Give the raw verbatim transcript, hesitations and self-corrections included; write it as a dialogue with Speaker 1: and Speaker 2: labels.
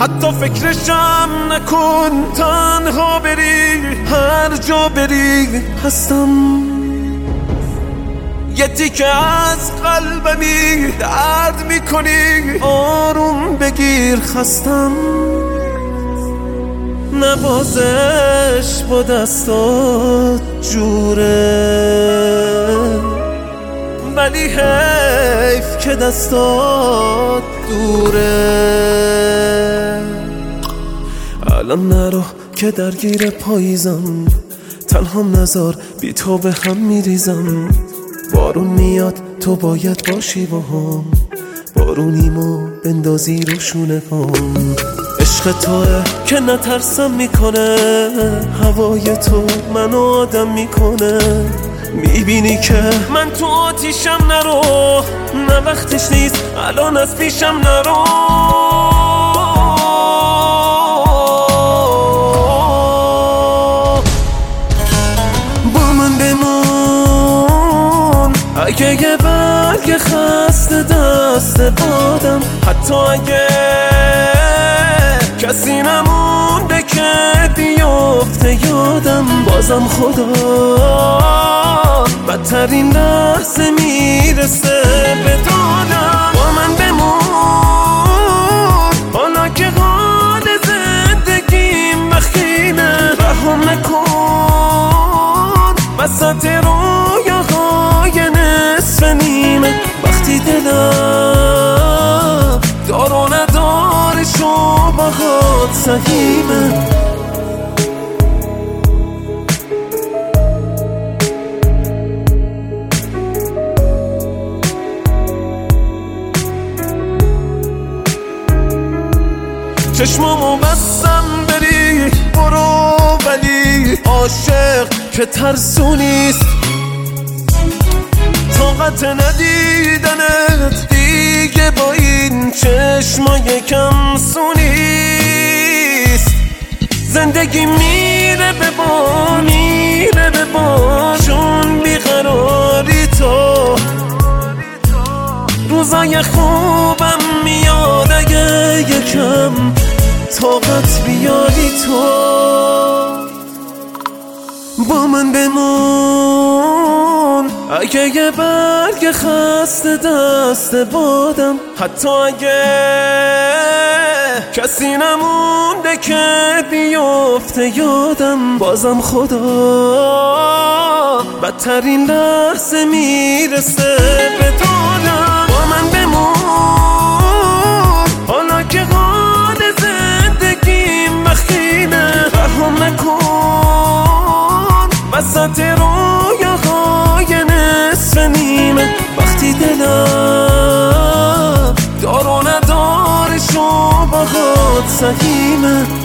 Speaker 1: حتی فکرشم نکن، تنها بری هر جا بری هستم. یه تیکه از قلبمی درد میکنی، آروم بگیر خستم. نوازش با دستات جوره، ولی حیف که دستات دوره. الان نرو که درگیر پاییزم، تنهام نذار بی تو به هم میریزم. بارون میاد تو باید باشی با هم، بارونیمو بندازی رو شونه هم. عشق توه که نترسم میکنه، هوای تو منو آدم میکنه. میبینی که من تو آتیشم، نرو نه وقتش نیست الان از پیشم نرو. با من بمون اگه یه برگ خسته دست بادم، حتی اگه کسی نمونده که بیفته یادم. بازم خدا بدترین لحظه میرسه به دادم. با من بمون حالا که حال زندگیم بخیمه، رهم نکن وسط رویاهای نصف نیمه. وقتی دلم دار و ندارش و باهات سهیمه. چشمامو بستم بری برو، ولی عاشق که ترسونیست. طاقت ندیدنت دیگه با این چشمای کم سونیست. زندگی میره به بار میره به بار، چون بیقراری تو. روزای خوبم میاد اگه یکم طاقت بیاری تو. با من بمون اگه یه برگ خسته دست بادم، حتی اگه کسی نمونده که بیفته یادم. بازم خدا بدترین لحظه میرسه به دادم. با من بمون حالا که حال زندگیم بخیمه، رهم نکن وسط رویاهای نصف نیمه. وقتی دلم دار و ندارش و باهات سهیمه.